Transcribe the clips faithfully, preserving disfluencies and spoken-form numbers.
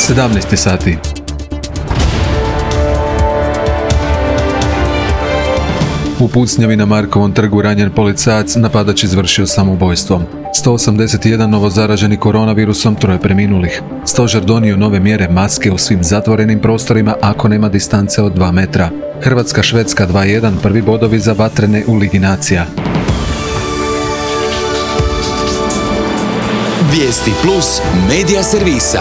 sedamnaest sati. U pucnjavi na Markovom trgu ranjen policajac, napadač izvršio samoubojstvom. sto osamdeset jedan novozaraženi koronavirusom, troje preminulih. Stožer donio nove mjere, maske u svim zatvorenim prostorima ako nema distance od dva metra. Hrvatska Švedska dva jedan, prvi bodovi za vatrene u Ligi nacija. Vijesti plus medija servisa.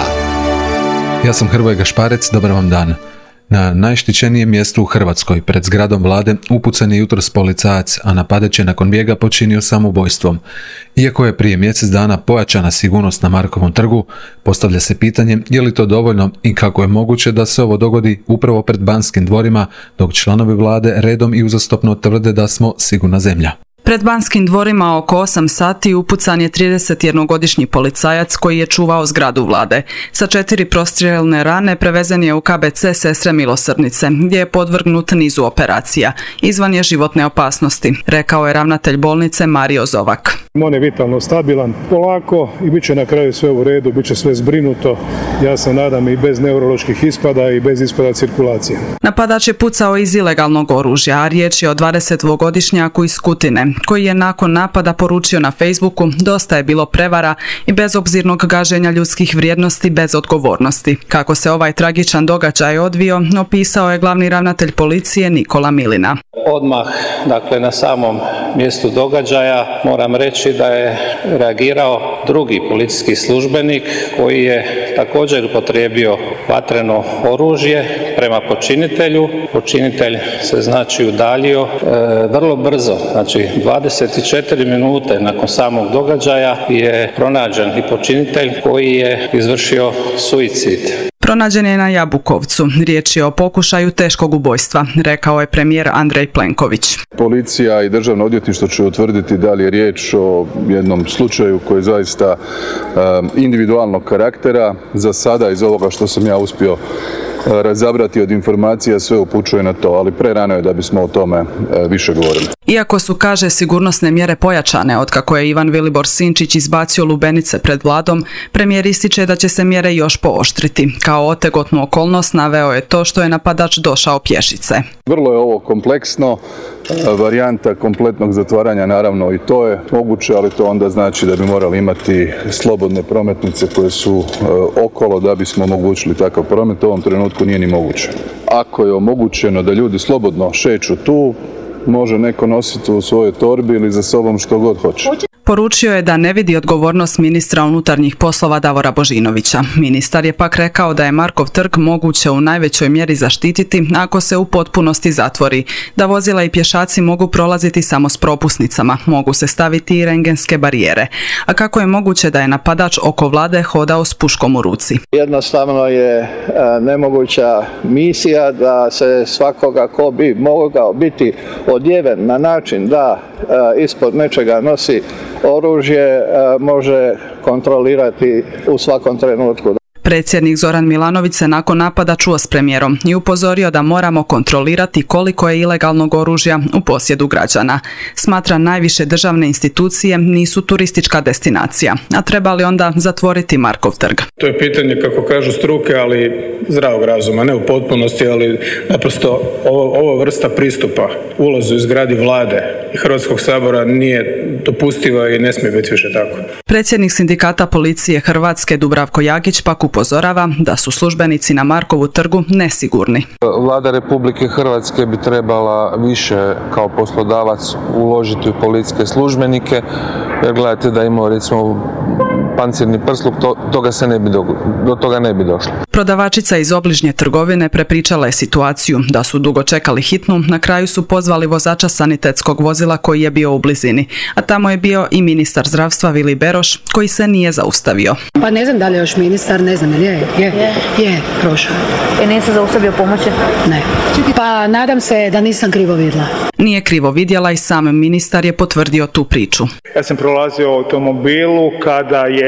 Ja sam Hrvoje Gašparec, dobar vam dan. Na najštićenijem mjestu u Hrvatskoj, pred zgradom vlade, upucan je jutros policajac, a napadač je nakon bijega počinio samoubojstvom. Iako je prije mjesec dana pojačana sigurnost na Markovom trgu, postavlja se pitanje je li to dovoljno i kako je moguće da se ovo dogodi upravo pred Banskim dvorima, dok članovi vlade redom i uzastopno tvrde da smo sigurna zemlja. Pred Banskim dvorima oko osam sati upucan je tridesetjednogodišnji policajac koji je čuvao zgradu vlade. Sa četiri prostrijelne rane prevezen je u K B C Sestre milosrdnice, gdje je podvrgnut nizu operacija. Izvan je životne opasnosti, rekao je ravnatelj bolnice Mario Zovak. On je vitalno stabilan, polako i bit će na kraju sve u redu, bit će sve zbrinuto. Ja se nadam i bez neuroloških ispada i bez ispada cirkulacije. Napadač je pucao iz ilegalnog oružja, a riječ je o dvadesetdvogodišnjaku iz Kutine, koji je nakon napada poručio na Facebooku dosta je bilo prevara i bezobzirnog gaženja ljudskih vrijednosti bez odgovornosti. Kako se ovaj tragičan događaj odvio, opisao je glavni ravnatelj policije Nikola Milina. Odmah, dakle, na samom mjestu događaja moram reći da je reagirao drugi policijski službenik koji je također upotrijebio vatreno oružje prema počinitelju. Počinitelj se znači udaljio e, vrlo brzo, znači dvadeset četiri minute nakon samog događaja je pronađen i počinitelj koji je izvršio suicid. Pronađen je na Jabukovcu. Riječ je o pokušaju teškog ubojstva, rekao je premijer Andrej Plenković. Policija i državno odvjetništvo će utvrditi da li je riječ o jednom slučaju koji je zaista um, individualnog karaktera. Za sada iz ovoga što sam ja uspio razabrati od informacija sve upućuje na to, ali prerano je da bismo o tome više govorili. Iako su, kaže, sigurnosne mjere pojačane otkako je Ivan Vilibor Sinčić izbacio lubenice pred vladom, premijer ističe da će se mjere još pooštriti. Kao otegotnu okolnost naveo je to što je napadač došao pješice. Vrlo je ovo kompleksno, varijanta kompletnog zatvaranja naravno i to je moguće, ali to onda znači da bi morali imati slobodne prometnice koje su okolo da bismo omogućili takav promet. U ovom trenutku nije ni moguće. Ako je omogućeno da ljudi slobodno šeću tu, može neko nositi u svojoj torbi ili za sobom što god hoće. Poručio je da ne vidi odgovornost ministra unutarnjih poslova Davora Božinovića. Ministar je pak rekao da je Markov trg moguće u najvećoj mjeri zaštititi ako se u potpunosti zatvori, da vozila i pješaci mogu prolaziti samo s propusnicama, mogu se staviti i rendgenske barijere. A kako je moguće da je napadač oko vlade hodao s puškom u ruci? Jednostavno je nemoguća misija da se svakoga ko bi mogao biti odjeven na način da ispod nečega nosi oružje može kontrolirati u svakom trenutku. Predsjednik Zoran Milanović se nakon napada čuo s premijerom i upozorio da moramo kontrolirati koliko je ilegalnog oružja u posjedu građana. Smatra najviše državne institucije nisu turistička destinacija, a treba li onda zatvoriti Markov trg? To je pitanje, kako kažu struke, ali zdravog razuma, ne u potpunosti, ali naprosto ovo, ovo vrsta pristupa ulazu iz zgradi vlade i Hrvatskog sabora nije dopustiva i ne smije biti više tako. Predsjednik sindikata policije Hrvatske Dubravko Jagić pak upozorava da su službenici na Markovu trgu nesigurni. Vlada Republike Hrvatske bi trebala više kao poslodavac uložiti u policijske službenike, jer gledajte da imamo recimo pancirni prsluk, to, toga se ne bi do, do toga ne bi došlo. Prodavačica iz obližnje trgovine prepričala je situaciju da su dugo čekali hitnu, na kraju su pozvali vozača sanitetskog vozila koji je bio u blizini, a tamo je bio i ministar zdravstva Vili Beroš koji se nije zaustavio. Pa ne znam da li je još ministar, ne znam, je, je, je, je prošao. I nije se zaustavio pomoći? Ne. Pa nadam se da nisam krivo vidjela. Nije krivo vidjela i sam ministar je potvrdio tu priču. Ja sam prolazio u automobilu kada je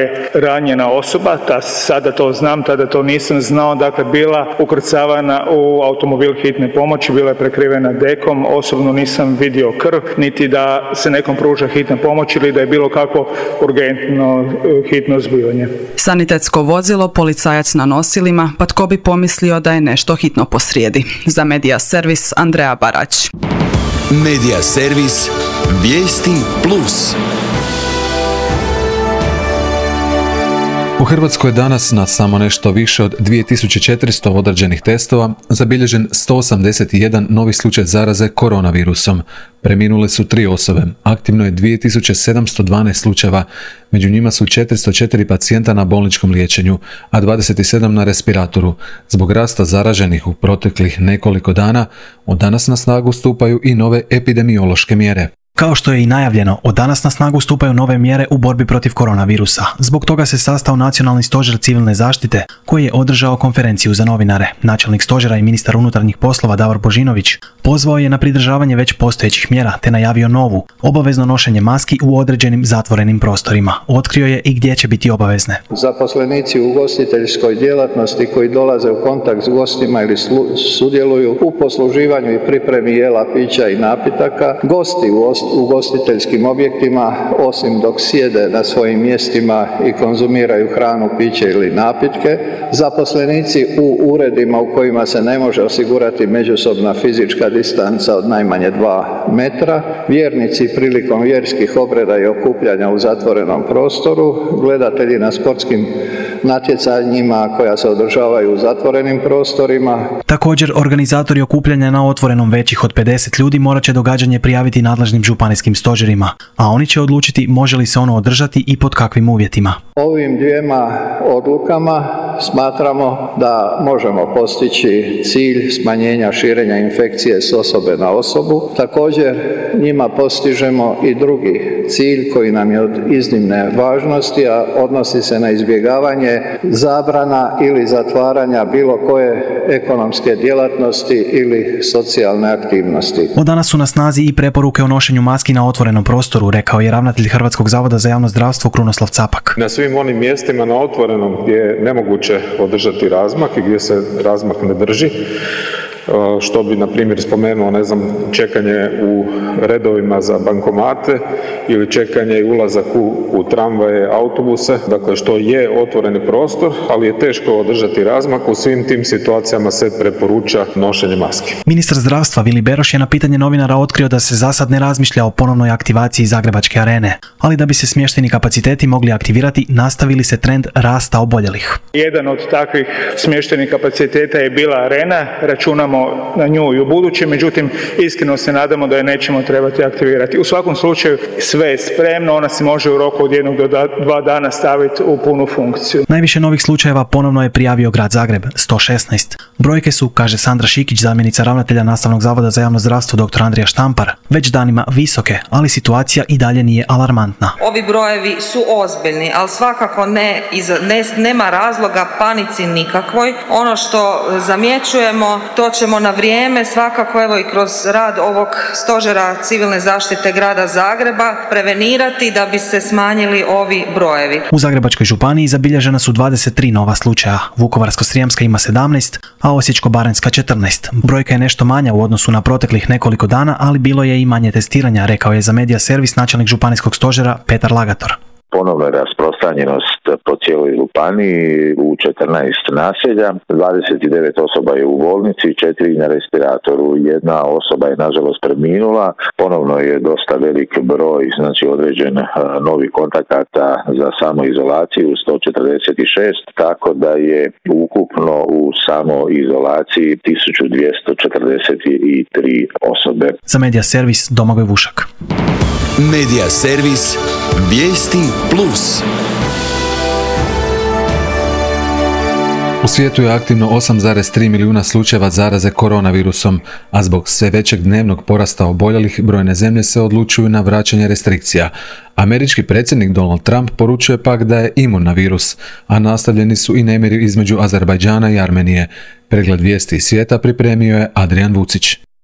je ranjena osoba, ta, sada to znam, tada to nisam znao, dakle bila ukrcavana u automobil hitne pomoći, bila je prekrivena dekom, osobno nisam vidio krv, niti da se nekom pruža hitna pomoć ili da je bilo kakvo urgentno hitno zbivanje. Sanitetsko vozilo, policajac na nosilima, pa tko bi pomislio da je nešto hitno posrijedi. Za Medija servis Andreja Barać. Medija servis Vijesti plus. U Hrvatskoj je danas na samo nešto više od dvije tisuće četiristo odrađenih testova zabilježen sto osamdeset jedan novi slučaj zaraze koronavirusom. Preminule su tri osobe, aktivno je dvije tisuće sedamsto dvanaest slučajeva, među njima su četiristo četiri pacijenta na bolničkom liječenju, a dvadeset sedam na respiratoru. Zbog rasta zaraženih u proteklih nekoliko dana, od danas na snagu stupaju i nove epidemiološke mjere. Kao što je i najavljeno, od danas na snagu stupaju nove mjere u borbi protiv koronavirusa. Zbog toga se sastao Nacionalni stožer civilne zaštite, koji je održao konferenciju za novinare. Načelnik stožera i ministar unutarnjih poslova Davor Božinović pozvao je na pridržavanje već postojećih mjera, te najavio novu, obavezno nošenje maski u određenim zatvorenim prostorima. Otkrio je i gdje će biti obavezne. Zaposlenici u ugostiteljskoj djelatnosti koji dolaze u kontakt s gostima ili slu- sudjeluju u posluživanju i pripremi jela, pića i napitaka, gosti u u ugostiteljskim objektima, osim dok sjede na svojim mjestima i konzumiraju hranu, piće ili napitke, zaposlenici u uredima u kojima se ne može osigurati međusobna fizička distanca od najmanje dva metra, vjernici prilikom vjerskih obreda i okupljanja u zatvorenom prostoru, gledatelji na sportskim natjecanjima koja se održavaju u zatvorenim prostorima. Također, organizatori okupljanja na otvorenom većih od pedeset ljudi morat će događanje prijaviti nadležnim županijskim stožerima, a oni će odlučiti može li se ono održati i pod kakvim uvjetima. Ovim dvijema odlukama smatramo da možemo postići cilj smanjenja širenja infekcije s osobe na osobu. Također njima postižemo i drugi cilj koji nam je od iznimne važnosti, a odnosi se na izbjegavanje zabrana ili zatvaranja bilo koje ekonomske djelatnosti ili socijalne aktivnosti. Od danas su na snazi i preporuke o nošenju maski na otvorenom prostoru, rekao je ravnatelj Hrvatskog zavoda za javno zdravstvo Krunoslav Capak. Na svim onim mjestima na otvorenom gdje je nemoguće održati razmak i gdje se razmak ne drži, što bi, na primjer, spomenuo, ne znam, čekanje u redovima za bankomate ili čekanje i ulazak u, u tramvaje, autobuse, dakle što je otvoreni prostor, ali je teško održati razmak, u svim tim situacijama se preporuča nošenje maske. Ministar zdravstva Vili Beroš je na pitanje novinara otkrio da se za sad ne razmišlja o ponovnoj aktivaciji Zagrebačke arene, ali da bi se smješteni kapaciteti mogli aktivirati, nastavili se trend rasta oboljelih. Jedan od takvih smještenih kapaciteta je bila arena, računamo na nju i u buduće, međutim iskreno se nadamo da je nećemo trebati aktivirati. U svakom slučaju sve je spremno, ona se može u roku od jednog do dva dana staviti u punu funkciju. Najviše novih slučajeva ponovno je prijavio grad Zagreb, sto šesnaest. Brojke su, kaže Sandra Šikić, zamjenica ravnatelja Nastavnog zavoda za javno zdravstvo dr. Andrija Štampar, već danima visoke, ali situacija i dalje nije alarmantna. Ovi brojevi su ozbiljni, ali svakako ne, ne, nema razloga panici nikakvoj. Ono što zamjećujemo, to ćemo na vrijeme, svakako evo i kroz rad ovog stožera civilne zaštite grada Zagreba, prevenirati da bi se smanjili ovi brojevi. U Zagrebačkoj županiji zabilježena su dvadeset tri nova slučaja, Vukovarsko-srijemska ima sedamnaest, a Osječko-baranjska četrnaest. Brojka je nešto manja u odnosu na proteklih nekoliko dana, ali bilo je i manje testiranja, rekao je za Medija servis načelnik županijskog stožera Petar Lagator. Ponovna rasprostranjenost po cijeloj županiji u četrnaest naselja, dvadeset devet osoba je u bolnici, četiri na respiratoru, jedna osoba je nažalost preminula, ponovno je dosta velik broj, znači određen novih kontakata za samoizolaciju, sto četrdeset šest, tako da je ukupno u samoizolaciji tisuću dvjesto četrdeset tri osobe. Za Medija servis Domagoj Vušak. Medija servis Vijesti plus. U svijetu je aktivno osam zarez tri milijuna slučajeva zaraze koronavirusom, a zbog sve većeg dnevnog porasta oboljelih brojne zemlje se odlučuju na vraćanje restrikcija. Američki predsjednik Donald Trump poručuje pak da je imun na virus, a nastavljeni su i nemiri između Azerbajdžana i Armenije. Pregled vijesti iz svijeta pripremio je Adrian Vucić.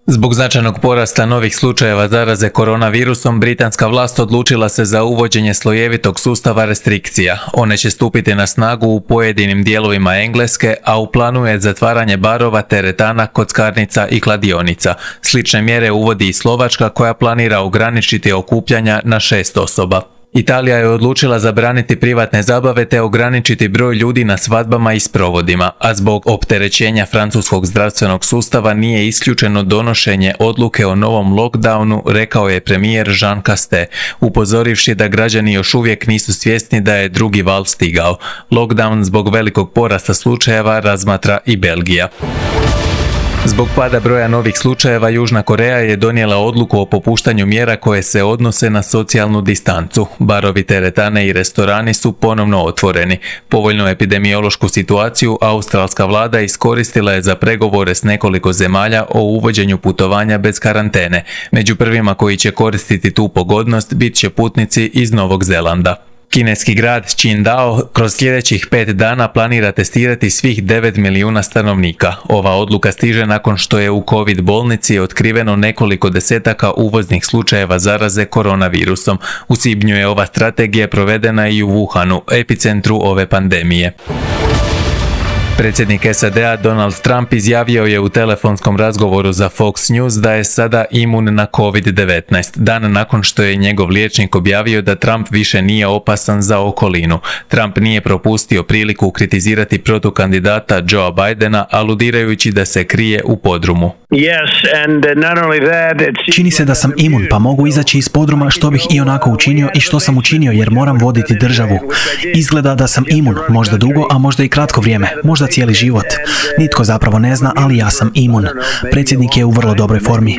Zbog značajnog porasta novih slučajeva zaraze koronavirusom, britanska vlast odlučila se za uvođenje slojevitog sustava restrikcija. One će stupiti na snagu u pojedinim dijelovima Engleske, a u planu je zatvaranje barova, teretana, kockarnica i kladionica. Slične mjere uvodi i Slovačka, koja planira ograničiti okupljanja na šest osoba. Italija je odlučila zabraniti privatne zabave te ograničiti broj ljudi na svadbama i sprovodima, a zbog opterećenja francuskog zdravstvenog sustava nije isključeno donošenje odluke o novom lockdownu, rekao je premijer Jean Castex, upozorivši da građani još uvijek nisu svjesni da je drugi val stigao. Lockdown zbog velikog porasta slučajeva razmatra i Belgija. Zbog pada broja novih slučajeva, Južna Koreja je donijela odluku o popuštanju mjera koje se odnose na socijalnu distancu. Barovi, teretane i restorani su ponovno otvoreni. Povoljnu epidemiološku situaciju australska vlada iskoristila je za pregovore s nekoliko zemalja o uvođenju putovanja bez karantene. Među prvima koji će koristiti tu pogodnost bit će putnici iz Novog Zelanda. Kineski grad Qingdao kroz sljedećih pet dana planira testirati svih devet milijuna stanovnika. Ova odluka stiže nakon što je u COVID bolnici otkriveno nekoliko desetaka uvoznih slučajeva zaraze koronavirusom. U svibnju je ova strategija provedena i u Wuhanu, epicentru ove pandemije. Predsjednik S A D-a Donald Trump izjavio je u telefonskom razgovoru za Fox News da je sada imun na covid devetnaest, dan nakon što je njegov liječnik objavio da Trump više nije opasan za okolinu. Trump nije propustio priliku kritizirati protukandidata Joea Bidena, aludirajući da se krije u podrumu. Čini se da sam imun, pa mogu izaći iz podruma, što bih i onako učinio i što sam učinio jer moram voditi državu. Izgleda da sam imun, možda dugo, a možda i kratko vrijeme, možda cijeli život. Nitko zapravo ne zna, ali ja sam imun. Predsjednik je u vrlo dobroj formi.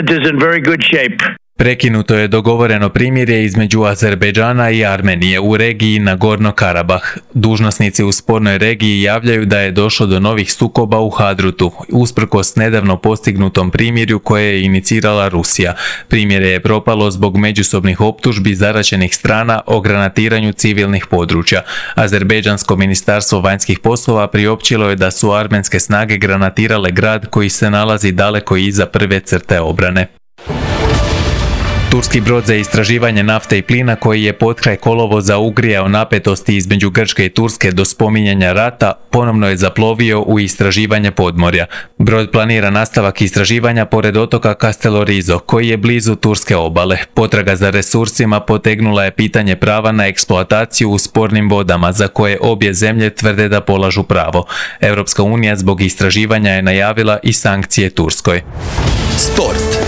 Prekinuto je dogovoreno primirje između Azerbejdžana i Armenije u regiji Nagorno Karabah. Dužnosnici u spornoj regiji javljaju da je došlo do novih sukoba u Hadrutu, usprkos nedavno postignutom primirju koje je inicirala Rusija. Primirje je propalo zbog međusobnih optužbi zaraćenih strana o granatiranju civilnih područja. Azerbejdžansko ministarstvo vanjskih poslova priopćilo je da su armenske snage granatirale grad koji se nalazi daleko iza prve crte obrane. Turski brod za istraživanje nafte i plina koji je potkraj kolovoza ugrijao napetosti između Grčke i Turske do spominjanja rata, ponovno je zaplovio u istraživanje podmorja. Brod planira nastavak istraživanja pored otoka Castellorizo, koji je blizu turske obale. Potraga za resursima potegnula je pitanje prava na eksploataciju u spornim vodama, za koje obje zemlje tvrde da polažu pravo. Europska unija zbog istraživanja je najavila i sankcije Turskoj. Sport.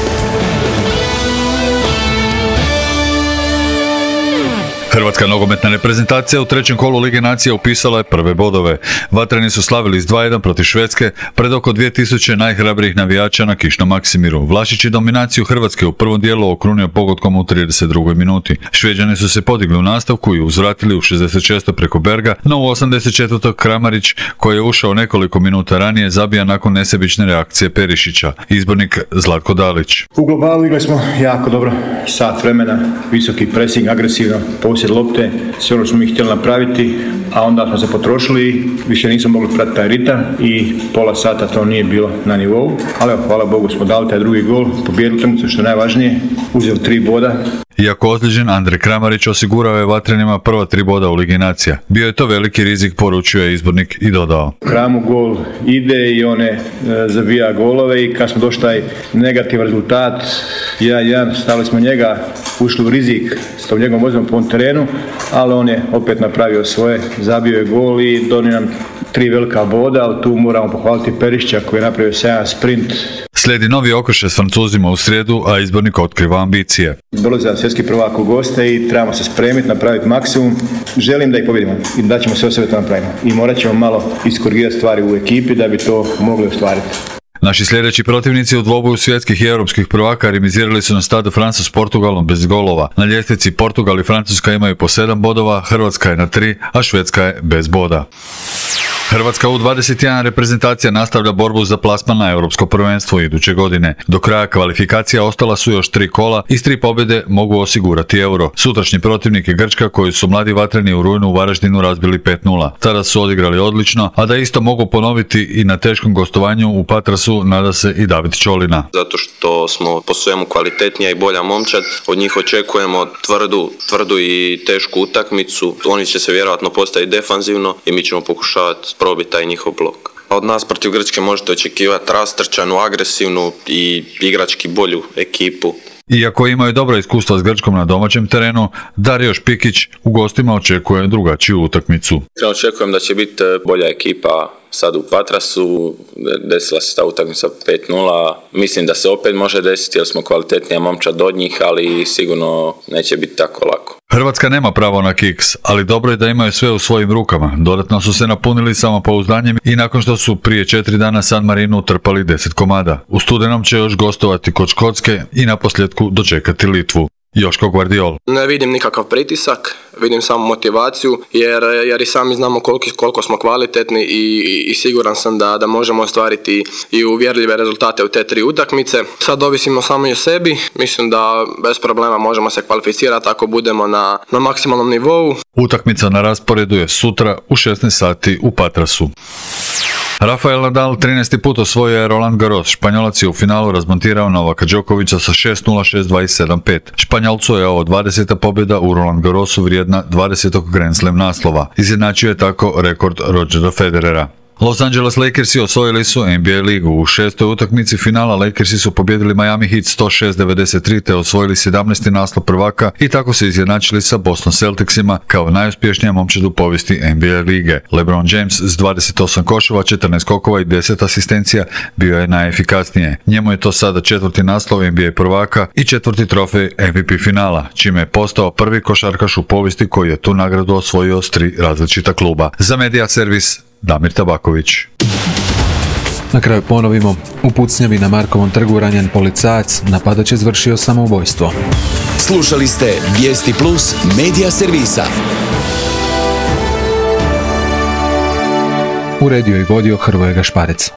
Hrvatska nogometna reprezentacija u trećem kolu Lige nacija upisala je prve bodove. Vatreni su slavili s dva jedan protiv Švedske pred oko dvije tisuće najhrabrijih navijača na Kišnom Maksimiru. Vlašić je dominaciju Hrvatske u prvom dijelu okrunio pogodkom u trideset drugoj minuti. Šveđani su se podigli u nastavku i uzvratili u šezdeset šestoj preko Berga, no u osamdeset četvrtoj Kramarić, koji je ušao nekoliko minuta ranije, zabija nakon nesebične reakcije Perišića. Izbornik Zlatko Dalić. U globalu igrali smo jako dobro, sat vremena, visoki pressing, agresivno, posjed lopte, sve ono smo mi htjeli napraviti, a onda smo se potrošili i više nismo mogli pratiti taj ritam i pola sata to nije bilo na nivou, ali hvala Bogu smo dali taj drugi gol, pobijedili utakmicu, što je najvažnije, uzeli tri boda. Iako ozlijeđen, Andrej Kramarić osigurao je Vatrenima prva tri boda u Ligi nacija. Bio je to veliki rizik, poručio je izbornik i dodao. Kramu gol ide i one e, zabija golove i kad smo došli taj negativan rezultat, jedan jedan, stavili smo njega, ušli u rizik s tom njegovom vozom po terenu, ali on je opet napravio svoje, zabio je gol i donio nam tri velika boda, ali tu moramo pohvaliti Perišića koji je napravio sjajan sprint. Slijedi novi okršaj s Francuzima u srijedu, a izbornik otkriva ambicije. Dolazi za svjetski prvak u goste i trebamo se spremiti, napraviti maksimum. Želim da ih pobjedimo i da ćemo sve osobe to napraviti. I morat ćemo malo iskorigirati stvari u ekipi da bi to mogli ostvariti. Naši sljedeći protivnici u dvoboju svjetskih i europskih prvaka remizirali su na Stade France s Portugalom bez golova. Na ljestvici Portugal i Francuska imaju po sedam bodova, Hrvatska je na tri, a Švedska je bez boda. Hrvatska U dvadeset jedan reprezentacija nastavlja borbu za plasman na Europsko prvenstvo iduće godine. Do kraja kvalifikacija ostala su još tri kola i s tri pobjede mogu osigurati euro. Sutrašnji protivnik je Grčka koji su mladi vatreni u rujnu u Varaždinu razbili pet nula. Tada su odigrali odlično, a da isto mogu ponoviti i na teškom gostovanju u Patrasu nada se i David Čolina. Zato što smo po svemu kvalitetnija i bolja momčad, od njih očekujemo tvrdu, tvrdu i tešku utakmicu. Oni će se vjerojatno postaviti defanzivno i mi ćemo pokušavati probiti taj njihov blok. Od nas protiv Grčke možete očekivati rastrčanu, agresivnu i igrački bolju ekipu. Iako imaju dobro iskustva s Grčkom na domaćem terenu, Dario Špikić u gostima očekuje drugačiju utakmicu. Očekujem da će biti bolja ekipa sad u Patrasu, desila se ta utakmica pet nula, mislim da se opet može desiti jer smo kvalitetnija momčad od njih, ali sigurno neće biti tako lako. Hrvatska nema pravo na kiks, ali dobro je da imaju sve u svojim rukama. Dodatno su se napunili samopouzdanjem i nakon što su prije četiri dana San Marinu utrpali deset komada. U studenom će još gostovati kod Škotske i naposljetku dočekati Litvu. Joško Gvardiol. Ne vidim nikakav pritisak, vidim samo motivaciju jer, jer i sami znamo koliko, koliko smo kvalitetni i, i siguran sam da, da možemo ostvariti i uvjerljive rezultate u te tri utakmice. Sad ovisimo samo i o sebi, mislim da bez problema možemo se kvalificirati ako budemo na, na maksimalnom nivou. Utakmica na rasporedu je sutra u šesnaest sati u Patrasu. Rafael Nadal trinaesti put osvojio je Roland Garros. Španjolac je u finalu razmontirao Novaka Đokovića sa šest nula, šest dva i sedam pet. Španjolcu je ovo dvadeseta pobjeda u Roland Garrosu vrijedna dvadesetog Grand Slam naslova. Izjednačio je tako rekord Rodgera Federera. Los Angeles Lakersi osvojili su N B A ligu. U šestoj utakmici finala Lakersi su pobjedili Miami Heat sto šest devedeset tri te osvojili sedamnaesti naslov prvaka i tako se izjednačili sa Boston Celticsima kao najuspješnija momčad u povijesti N B A lige. LeBron James s dvadeset osam koševa, četrnaest skokova i deset asistencija bio je najefikasnije. Njemu je to sada četvrti naslov N B A prvaka i četvrti trofej M V P finala, čime je postao prvi košarkaš u povijesti koji je tu nagradu osvojio s tri različita kluba. Za Media Servis Damir Tabaković. Na kraju ponovimo, u pucnjavi na Markovom trgu ranjen policajac, napadač je izvršio samoubojstvo. Slušali ste Vijesti Plus Media Servisa. Uredio i vodio Hrvoje Gašparec.